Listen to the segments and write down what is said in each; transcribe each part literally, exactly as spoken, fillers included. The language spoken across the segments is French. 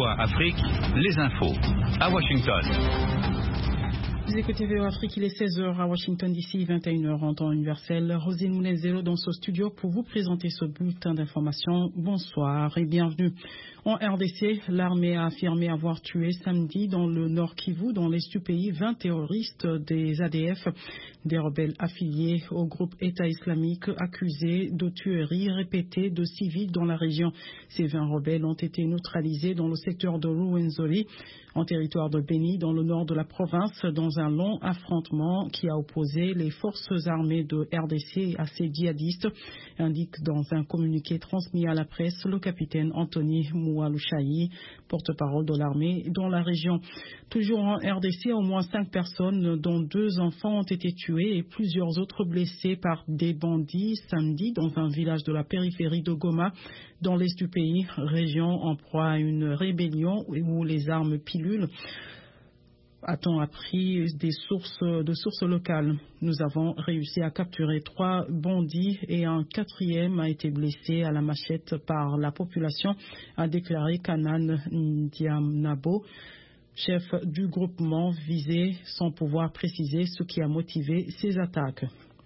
O A Afrique, les infos. À Washington. Vous écoutez V O A Afrique, il est seize heures à Washington D C, vingt et une heures en temps universel. Rosine Mounezelo dans ce studio pour vous présenter ce bulletin d'information. Bonsoir et bienvenue. En R D C, l'armée a affirmé avoir tué samedi dans le Nord Kivu, dans l'est du pays, vingt terroristes des A D F, des rebelles affiliés au groupe État islamique accusés de tueries répétées de civils dans la région. Ces vingt rebelles ont été neutralisés dans le secteur de Rwenzori, en territoire de Beni, dans le nord de la province, dans un long affrontement qui a opposé les forces armées de R D C à ces djihadistes, indique dans un communiqué transmis à la presse le capitaine Anthony Moualouchaï, porte-parole de l'armée dans la région. Toujours en R D C, au moins cinq personnes, dont deux enfants, ont été tuées et plusieurs autres blessés par des bandits samedi dans un village de la périphérie de Goma, dans l'est du pays, région en proie à une rébellion où les armes pilules. A-t-on appris des sources, de sources locales? Nous avons réussi à capturer trois bandits et un quatrième a été blessé à la machette par la population, a déclaré Kanan Ndiamnabo, chef du groupement visé, sans pouvoir préciser ce qui a motivé ces attaques.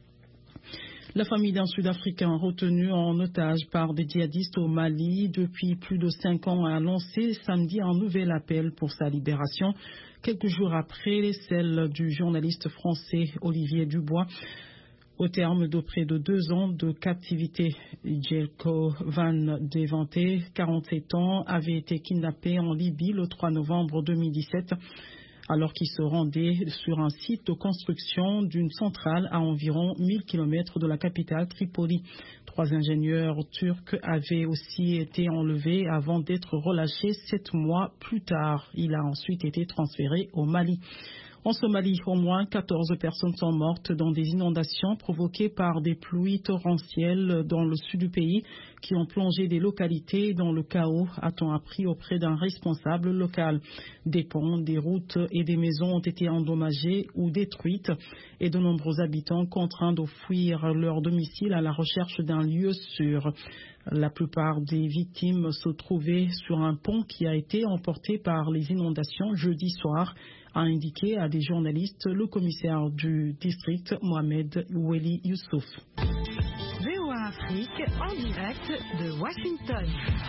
La famille d'un Sud-Africain retenu en otage par des djihadistes au Mali depuis plus de cinq ans a lancé samedi un nouvel appel pour sa libération, quelques jours après celle du journaliste français Olivier Dubois. Au terme de près de deux ans de captivité, Jelko Van Deventer, quarante-sept ans, avait été kidnappé en Libye le trois novembre deux mille dix-sept. Alors qu'il se rendait sur un site de construction d'une centrale à environ mille kilomètres de la capitale Tripoli. Trois ingénieurs turcs avaient aussi été enlevés avant d'être relâchés sept mois plus tard. Il a ensuite été transféré au Mali. En Somalie, au moins quatorze personnes sont mortes dans des inondations provoquées par des pluies torrentielles dans le sud du pays qui ont plongé des localités dans le chaos, a-t-on appris auprès d'un responsable local. Des ponts, des routes et des maisons ont été endommagées ou détruites et de nombreux habitants contraints de fuir leur domicile à la recherche d'un lieu sûr. La plupart des victimes se trouvaient sur un pont qui a été emporté par les inondations jeudi soir, a indiqué à des journalistes le commissaire du district Mohamed Oueli Youssouf. V O A Afrique en direct de Washington.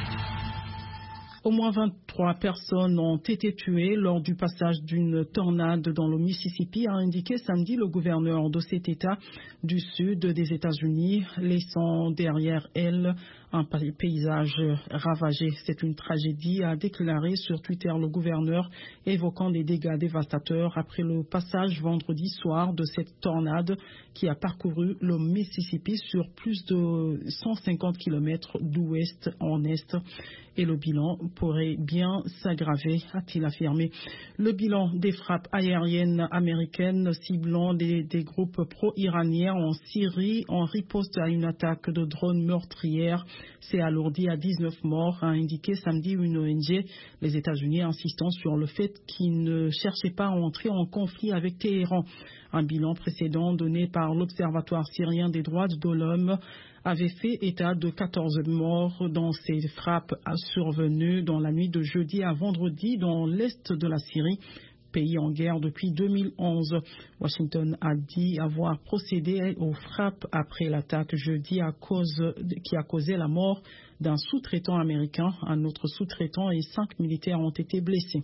Au moins vingt-trois personnes ont été tuées lors du passage d'une tornade dans le Mississippi, a indiqué samedi le gouverneur de cet État du sud des États-Unis, laissant derrière elle un paysage ravagé. C'est une tragédie, a déclaré sur Twitter le gouverneur, évoquant des dégâts dévastateurs après le passage vendredi soir de cette tornade qui a parcouru le Mississippi sur plus de cent cinquante kilomètres d'ouest en est. Et le bilan pourrait bien s'aggraver, a-t-il affirmé. Le bilan des frappes aériennes américaines ciblant des, des groupes pro-iraniens en Syrie en riposte à une attaque de drones meurtrières s'est alourdi à dix-neuf morts, a indiqué samedi une O N G, les États-Unis insistant sur le fait qu'ils ne cherchaient pas à entrer en conflit avec Téhéran. Un bilan précédent donné par l'Observatoire syrien des droits de l'homme avait fait état de quatorze morts dans ces frappes survenues dans la nuit de jeudi à vendredi dans l'est de la Syrie, pays en guerre depuis deux mille onze. Washington a dit avoir procédé aux frappes après l'attaque jeudi à cause, qui a causé la mort d'un sous-traitant américain. Un autre sous-traitant et cinq militaires ont été blessés.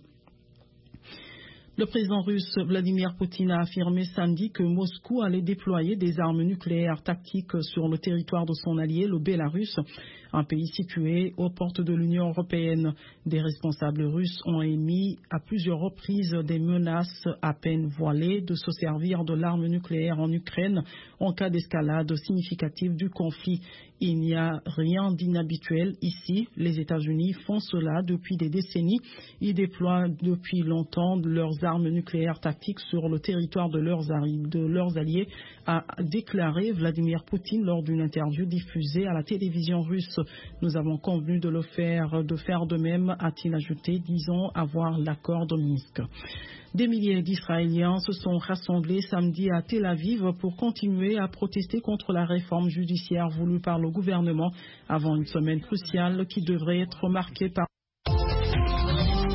Le président russe Vladimir Poutine a affirmé samedi que Moscou allait déployer des armes nucléaires tactiques sur le territoire de son allié, le Bélarus, un pays situé aux portes de l'Union européenne. Des responsables russes ont émis à plusieurs reprises des menaces à peine voilées de se servir de l'arme nucléaire en Ukraine en cas d'escalade significative du conflit. Il n'y a rien d'inhabituel ici. Les États-Unis font cela depuis des décennies. Ils déploient depuis longtemps leurs armes nucléaires tactiques sur le territoire de leurs, de leurs alliés, a déclaré Vladimir Poutine lors d'une interview diffusée à la télévision russe. Nous avons convenu de le faire, de faire de même, a-t-il ajouté, disant avoir l'accord de Minsk. Des milliers d'Israéliens se sont rassemblés samedi à Tel Aviv pour continuer à protester contre la réforme judiciaire voulue par le gouvernement avant une semaine cruciale qui devrait être marquée par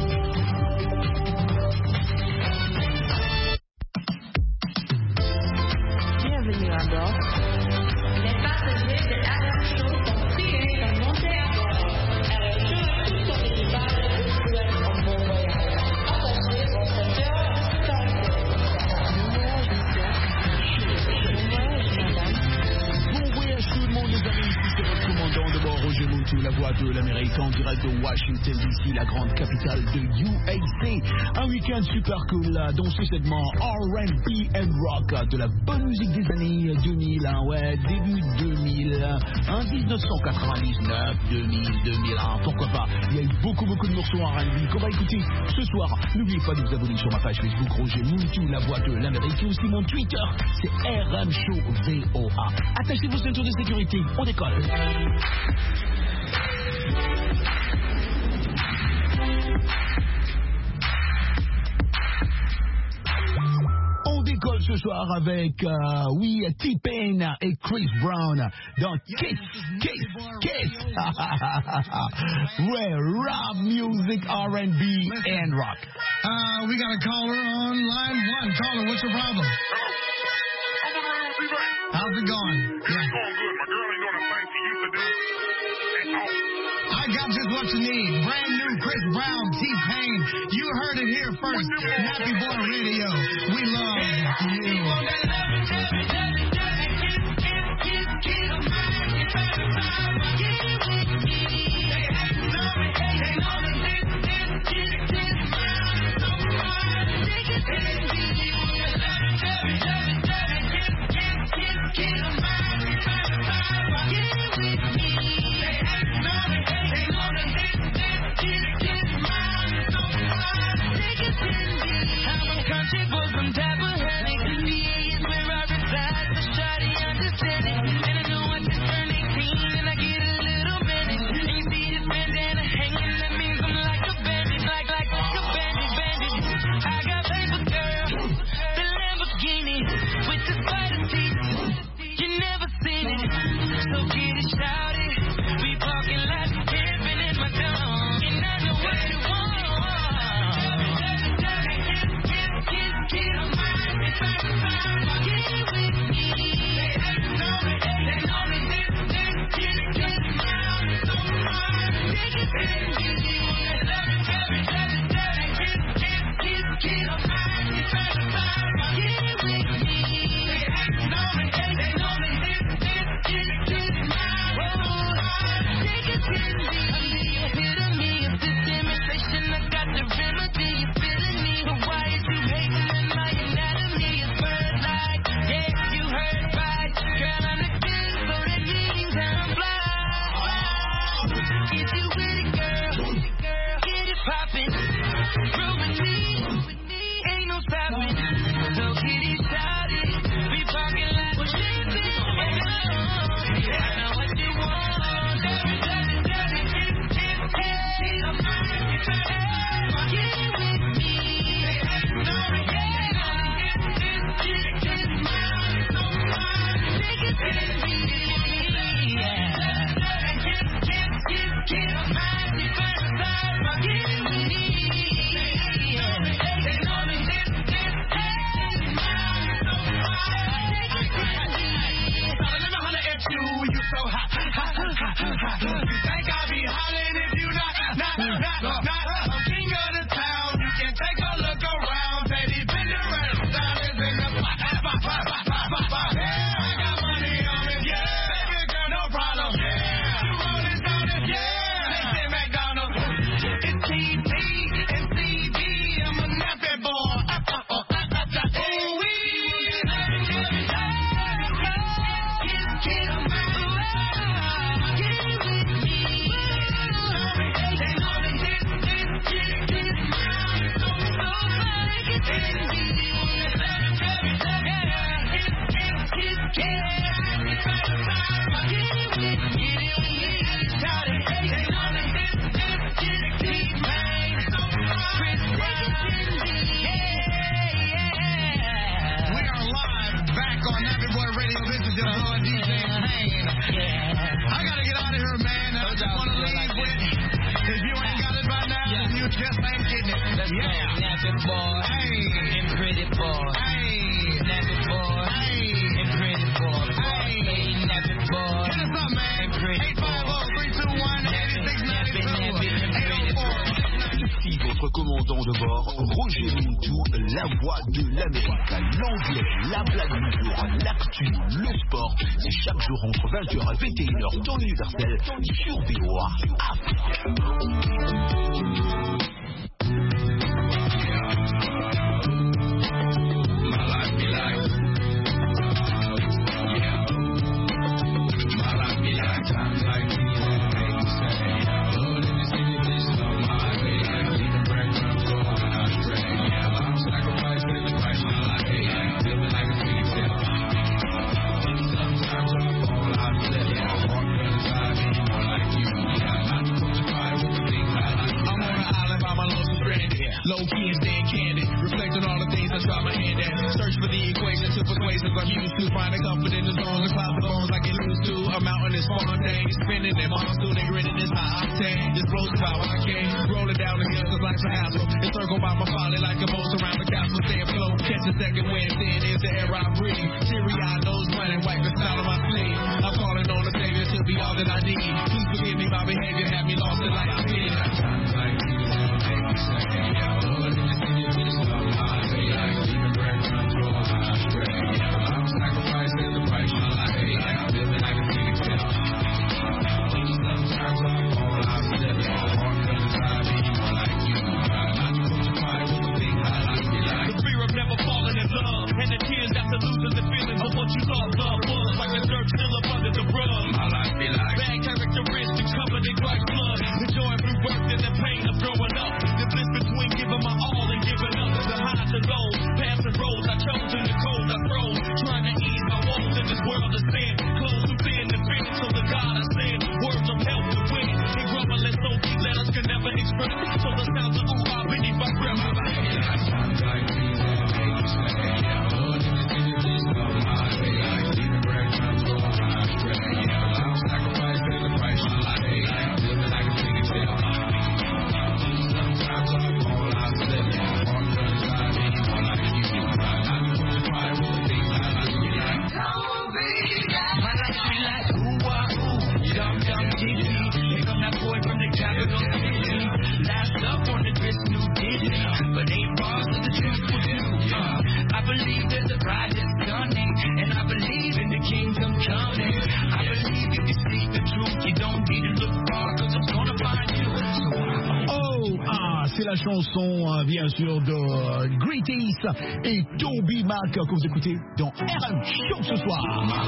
c'est Muntu, la voix de l'Amérique en direct de Washington D C, la grande capitale de U A C. Un week-end super cool là, dans ce segment R and B and rock, de la bonne musique des années deux mille, hein, ouais, début deux mille, hein, dix-neuf cent quatre-vingt-dix-neuf, deux mille, deux mille un, pourquoi pas. Il y a eu beaucoup beaucoup de morceaux R and B qu'on va écouter ce soir. N'oubliez pas de vous abonner sur ma page Facebook Roger Muntu, la voix de l'Amérique, et aussi mon Twitter, c'est R M Show V O A. Attachez vos ceintures de sécurité, on décolle. On décolle ce soir avec, euh, oui, T-Pain et Chris Brown dans Kiss, Kiss, Kiss. Ouais, rap music, R and B and rock. Uh, we got a caller on line one. Caller, what's your problem? How's it going? Yeah. It's going good. My girl ain't doing the thing she used to do at all. I got just what you need. Brand new Chris Brown, T-Pain. You heard it here first. Nappy Boy Radio. We love you. votre commandant de bord, Roger Mintou, la voix de l'Amérique, l'anglais, la blague du jour, l'actu, le sport. C'est chaque jour entre vingt heures et vingt et une heures temps universel sur V O A Afrique. Low key and staying candid, reflecting all the things I try my hand at. Search for the equation to persuasions I'm used to. Finding comfort in the zones and clouds of bones I get used to. A mountain is spontaneous, spinning in my still they grinning this high octane. This blows about I came, rolling down the hill cause life's a hassle. Encircled by my folly like a moat around the castle. Stay afloat, catch a second wind, then is the air I breathe. Teary-eyed nose running, wipe the sound of my sleeve. I'm calling on the Savior to be all that I need. Please forgive me, my behavior had me lost in like I did. Times like these will make me say, yeah. Chanson bien sûr de Greatest et Toby Mac que vous écoutez dans R M Show ce soir.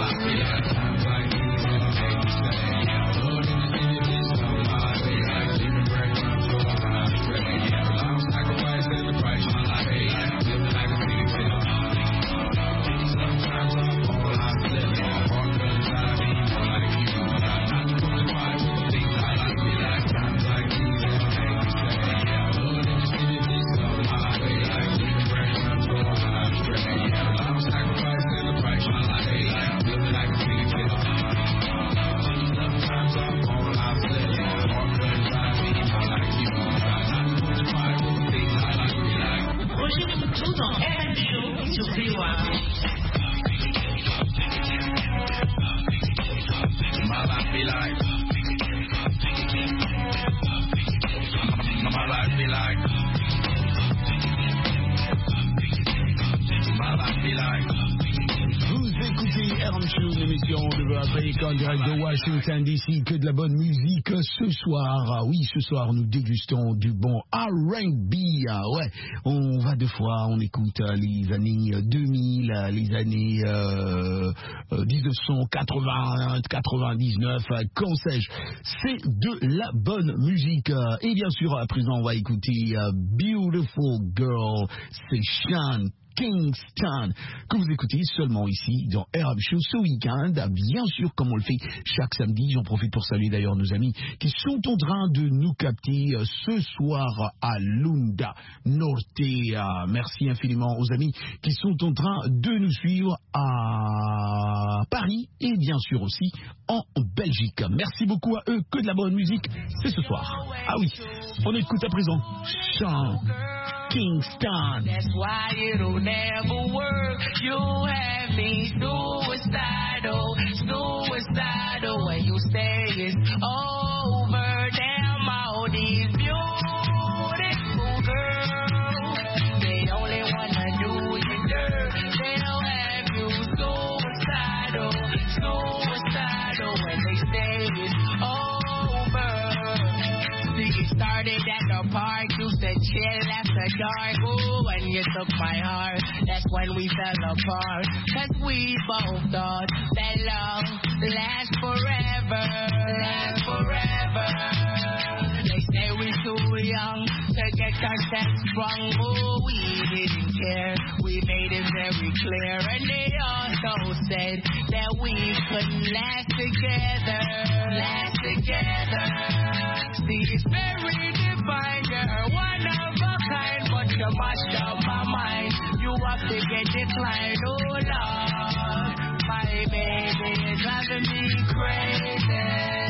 En direct de Washington D C, que de la bonne musique ce soir. Ah oui, ce soir nous dégustons du bon R and B. Ah ouais, on va deux fois, on écoute les années deux mille, les années euh, dix-neuf cent quatre-vingts, quatre-vingt-dix-neuf, qu'en sais-je. C'est de la bonne musique. Et bien sûr, à présent, on va écouter Beautiful Girl, c'est Sean Kingston, que vous écoutez seulement ici dans R M Show ce week-end, bien sûr comme on le fait chaque samedi. J'en profite pour saluer d'ailleurs nos amis qui sont en train de nous capter ce soir à Lunda Norte. Merci infiniment aux amis qui sont en train de nous suivre à Paris et bien sûr aussi en Belgique. Merci beaucoup à eux, que de la bonne musique, c'est ce soir. Ah oui, on écoute à présent Sean Kingston. That's why it'll never work. You have me suicidal, suicidal. When you say it's over, damn all these beautiful girls. say it's over. See, it started at the park, used to chill after dark. Ooh, when you took my heart, that's when we fell apart. Cause we both thought that love lasts forever, lasts forever. They say we're too young to get ourselves sprung. Oh, we didn't care, we made it very clear. And they also said that we couldn't last together, last together. See, it's very divine, you're one of a kind, but you mashed up my mind. You have to get declined, oh Lord. My baby is driving me crazy.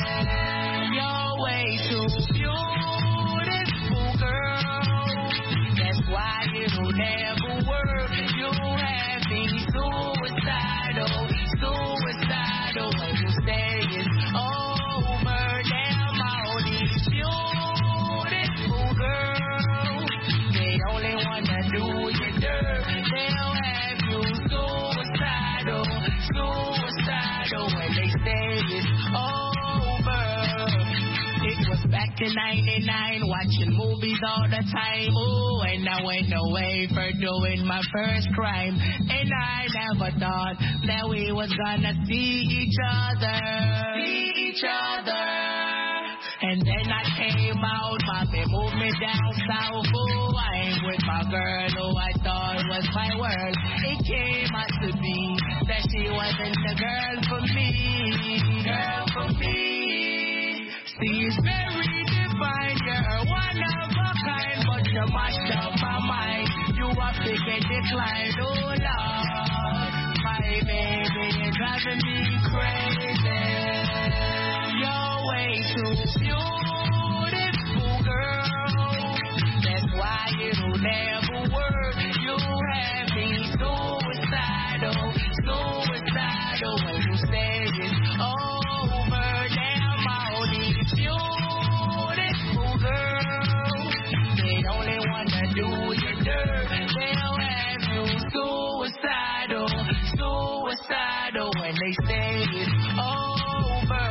You're way too beautiful, girl. That's why it'll never work. You have me suicidal, suicidal. When you say it's over, damn all these beautiful girls, they only wanna do you dirt. They'll have you suicidal, suicidal. When they say it's over. It was back in ninety-nine, watching movies all the time. Ooh, and I went away for doing my first crime. And I never thought that we was gonna see each other, see each other. And then I came out, mommy moved me down south. Ooh, I'm with my girl who I thought was my world. It came out to be that she wasn't the girl for me, girl for me. See, it's very divine, you're one of a kind, but you mashed up my mind. You have to get declined, oh Lord. My baby is driving me crazy. You're way too beautiful, girl. That's why it'll never work. You have me suicidal, suicidal. When you say it's over, damn all these beautiful girls, they only wanna do you dirt. They'll have you suicidal, suicidal. When they say it's over.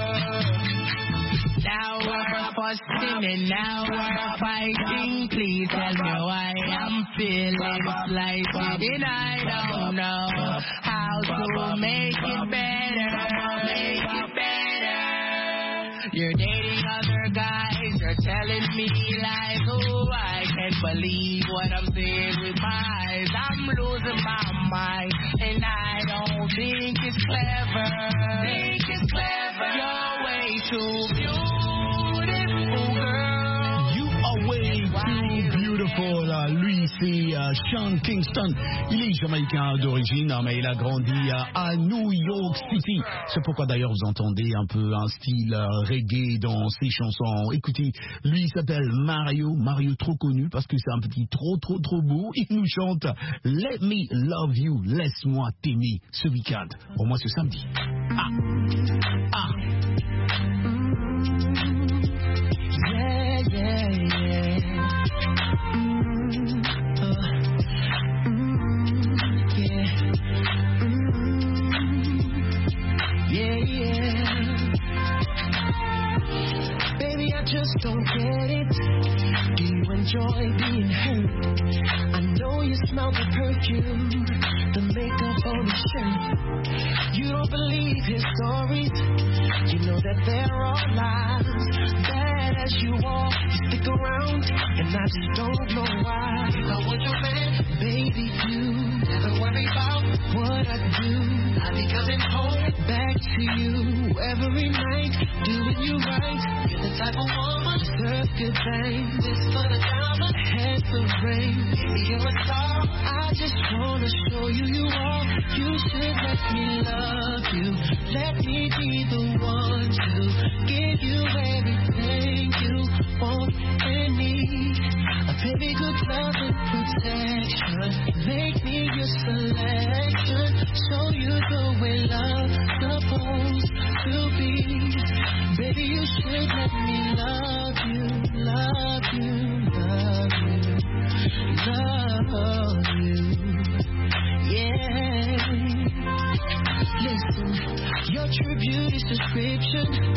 Now we're fussing and now we're fighting. Please tell me why I'm feeling slighted. And I don't know how to make it better, make it better. You're dating other guys, you're telling me lies. Oh, I can't believe what I'm seeing with my eyes. I'm losing my mind, and I don't think it's clever. Think it's clever. You're way too beautiful, girl. You are way too beautiful. Lui, c'est uh, Sean Kingston. Il est jamaïcain d'origine, mais il a grandi uh, à New York City. C'est pourquoi d'ailleurs vous entendez un peu un style uh, reggae dans ses chansons. Écoutez, lui il s'appelle Mario. Mario trop connu parce que c'est un petit trop trop trop beau. Il nous chante Let Me Love You, laisse-moi t'aimer ce week-end. Pour moi ce samedi. Ah, ah. Yeah, yeah, yeah. Mm, uh, mm, yeah. Mm, yeah, yeah. Baby, I just don't get it. Do you enjoy being hurt? I know you smell the perfume, the makeup on his shirt. You don't believe his stories. You know that they're all lies. Bad as you are, you stick around, and I just don't know why. If I was your man, baby, you never worry about what I do. I'll be coming home back to you every night, doing you right. You're the type of woman deserve good things. This for the diamond, head for rain. Baby, you're a star. I just wanna show you you are. You should let me love you. Let me be the one to give you everything you want and need. A baby, good love and protection. Make me your selection. Show you the way love's supposed to be. Baby, you should let me love you, love you, love you, love you. Yeah. Listen, your true beauty's description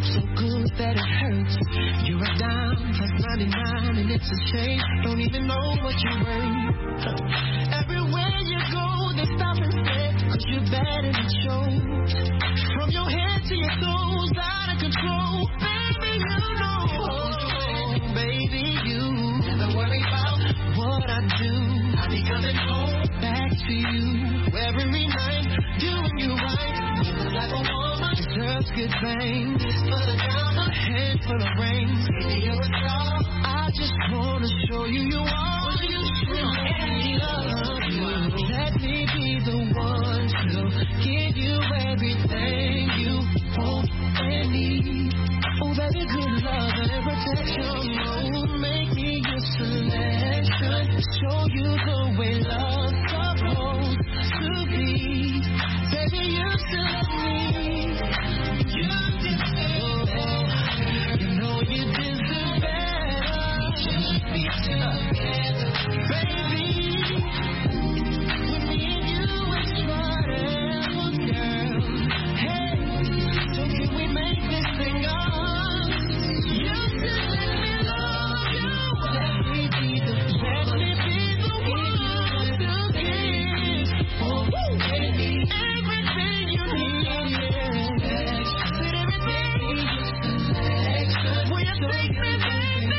love so good that it hurts. You're a dime plus ninety-nine and it's a shame. Don't even know what you're worth. Everywhere you go, they stop and stare, cause you're bad and it shows. From your head to your toes, out of control. Baby, you know. Oh, baby, you never worry about what I do. I'll be coming home back to you every night, doing you right. Living like a woman deserves good things. For the drama, a head full of rings. Baby, you're a star. I just wanna show you you are. You should me love you. Let me be the one to give you everything you want and need. Oh, baby, good love and protection. Oh, make me your selection. Show you the way love's supposed to be. Baby, you deserve me. You deserve better. You know you deserve better. Just be together, baby. With me and you, it's forever, girl. Hey, so can we make this thing up? You just let me love you. Let me be the let me be the one to give. Oh, baby, everything you need. With everything you select. Will you take me, baby?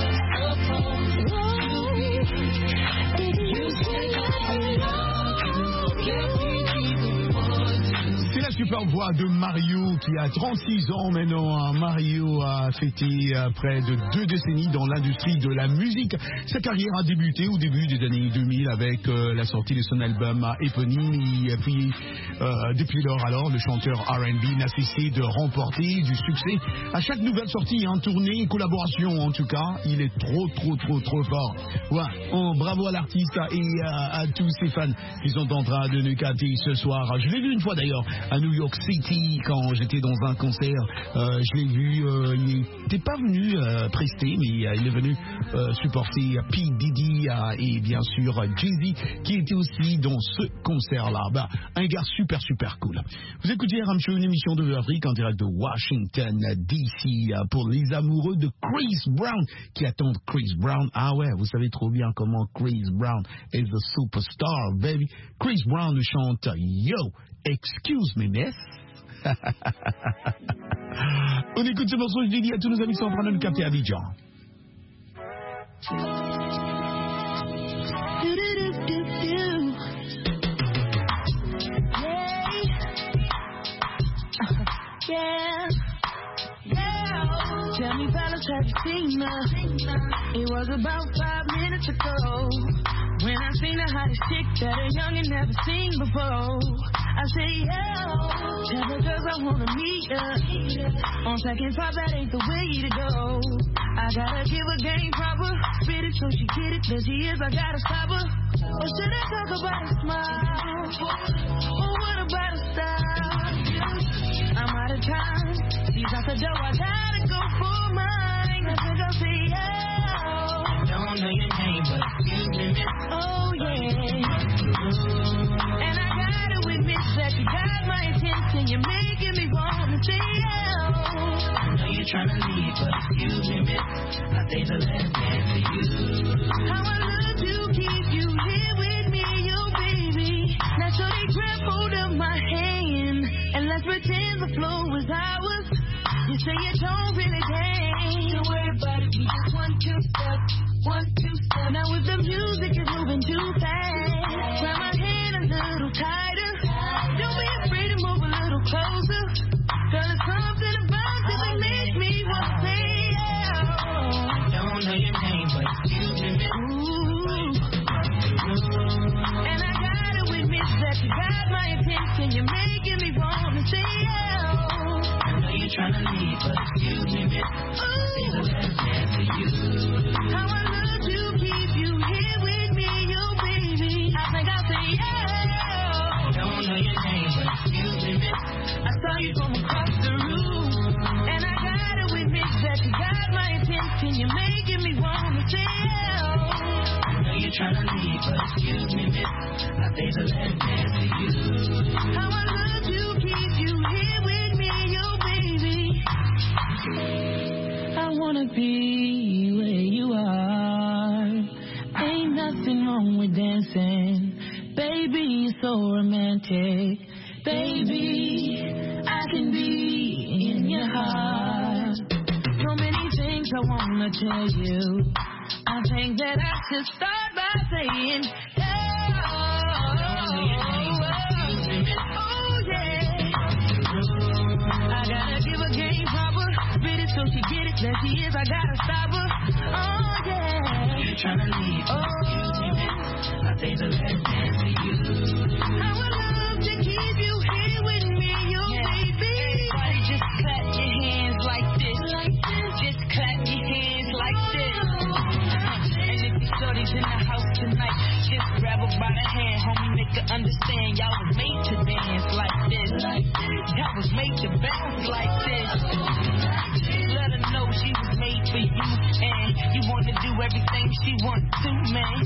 C'est la super voix de Mario qui a trente-six ans maintenant. Mario a fêté près de deux décennies dans l'industrie de la musique. Sa carrière a débuté au début des années deux mille avec euh, la sortie de son album éponyme. Et puis, euh, depuis lors, alors, le chanteur R and B n'a cessé de remporter du succès à chaque nouvelle sortie, en tournée, collaboration en tout cas. Il est trop, trop, trop, trop fort. Ouais, oh, bravo à l'artiste et à, à tous ses fans qui sont en train de nous capter ce soir. Je l'ai vu une fois d'ailleurs à New York City quand j'étais dans un concert. Euh, je l'ai vu, euh, il n'était pas venu euh, prester, mais euh, il est venu euh, supporter P. Diddy euh, et bien sûr Jay-Z qui était aussi dans ce concert-là. Bah, un gars super, super cool. Vous écoutez R M Show, une émission de Afrique en direct de Washington D C euh, pour les amoureux de Chris Brown qui attendent Chris Brown. Ah ouais, vous savez trop bien comment Chris Brown est the superstar, baby. Chris Brown chante Yo, excuse me, miss. On écoute ce morceau, je l'ai dit à tous nos amis qui sont en train de nous capter à Abidjan. Yeah, yeah. Tell me, fellas, have you seen her? It was about five minutes ago when I seen the hottest chick that a youngin' never seen before. I say, yeah, tell the girls I wanna meet her. On second thought, that ain't the way to go. I gotta give her game proper, spit it so she get it. There she is, I gotta stop her. Or should I talk about a smile? Or what about a style? I'm out of time. She's out the door. I gotta go for mine. I think I'll say yeah. Don't know your name, but excuse me, miss. Oh yeah. And I gotta admit that you got my attention. You're making me wanna say yeah. I know you're trying to leave, but excuse me, miss. I say the last dance for you. How I love to keep you here with me, you baby. Now so they grab hold of my hand. And let's pretend the flow was ours. You say you don't really dance. Don't worry about it, we just one, two step, one, two step. Now if the music is moving too fast, grab my hand a little tighter. Don't be afraid to move a little closer. Girl, there's something about this that makes me want to say yeah. Don't know your name, but excuse me, miss. Ooh. And I gotta admit that you got my attention. You're making me wanna say yeah. I know you're trying to leave, but excuse me, miss. Say the last dance for you. How I love to keep you here with me, you baby. I think I'll say yeah. Don't know your name, but excuse me, miss. I saw you from across the room, and I gotta admit that you got my attention. You're making me wanna say yeah. I know you're trying to leave, but excuse me, miss. I say the last dance for you. How I love to keep you here with me, you baby. wanna be where you are. Ain't nothing wrong with dancing. Baby, you're so romantic. Baby, I can be in your heart. So many things I wanna tell you. I think that I should start by saying, oh, oh yeah. I gotta give a game proper. Spit it so she get it. There she is, I gotta stop her. Oh yeah. You're trying to leave. Oh, I think the last dance for you. I would love to keep you here with me, you yeah. baby. Everybody just clap your hands like this. Like this. Just clap your hands like this. And if you shorties in the house tonight, just grab her by the hand, homie, make her understand. Y'all was made to dance like this. Like this. Y'all was made to bounce like this. Let her know she was made for you, and you wanna do everything she wants to, man.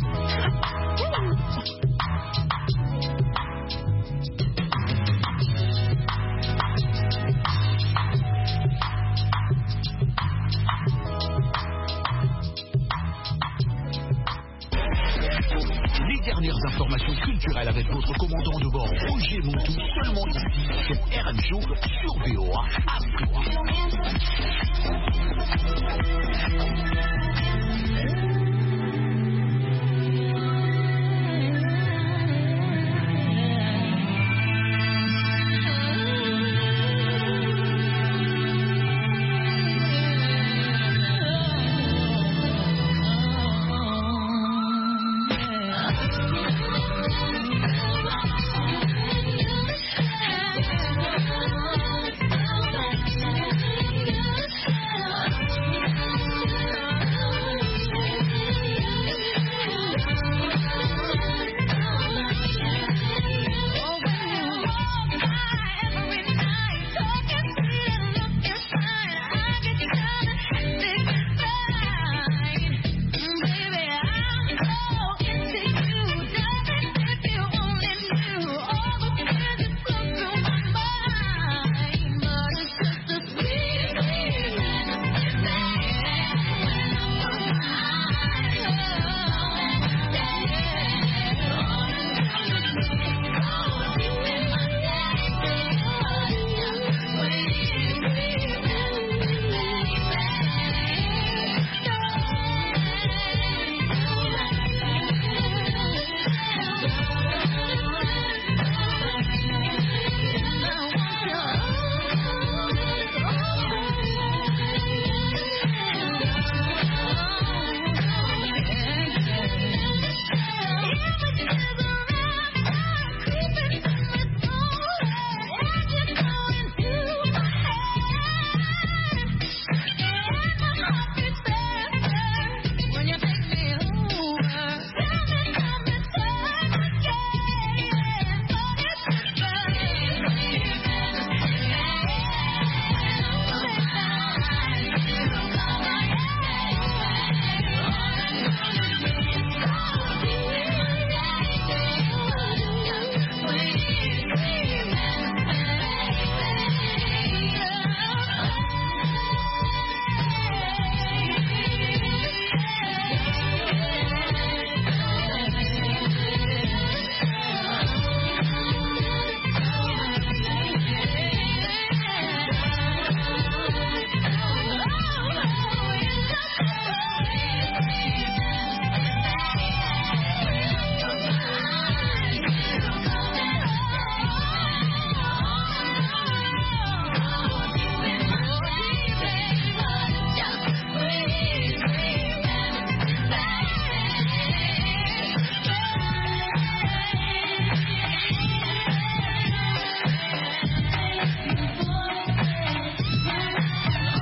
Les dernières informations culturelles avec votre commandant de bord Roger Montou, seulement ici sur R M Show sur V O A Afrique.